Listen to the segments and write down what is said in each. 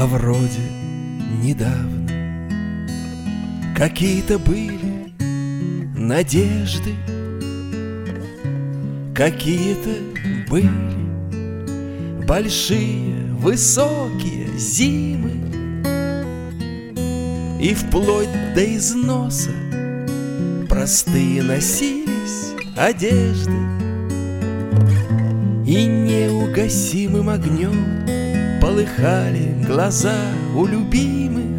А вроде недавно какие-то были надежды, какие-то были большие, высокие зимы, и вплоть до износа простые носились одежды, и неугасимым огнем полыхали глаза у любимых,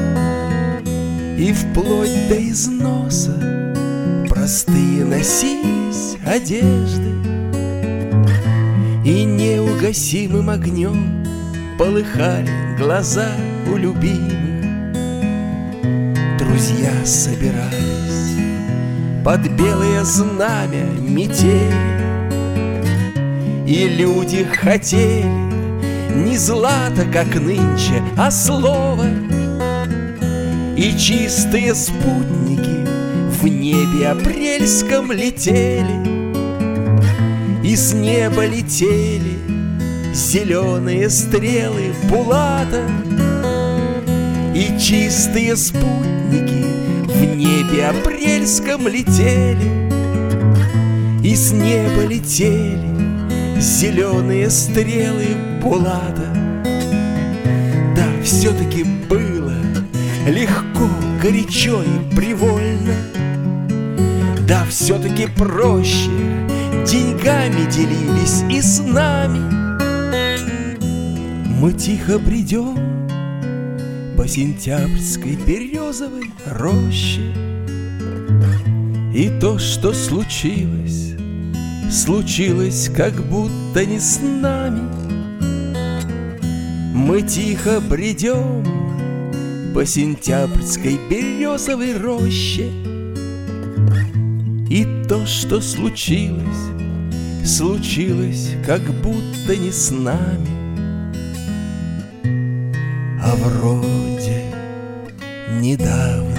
и вплоть до износа простые носились одежды, и неугасимым огнем полыхали глаза у любимых. Друзья собирались под белое знамя метели, и люди хотели не злато, как нынче, а слово. И чистые спутники в небе апрельском летели, и с неба летели зеленые стрелы Булата. И чистые спутники в небе апрельском летели, и с неба летели зеленые стрелы Булата. Да, все-таки было легко, горячо и привольно. Да, все-таки проще деньгами делились и с нами. Мы тихо бредем по сентябрьской березовой роще, и то, что случилось, случилось как будто не с нами. Мы тихо бредем по сентябрьской березовой роще, и то, что случилось, случилось как будто не с нами. А вроде недавно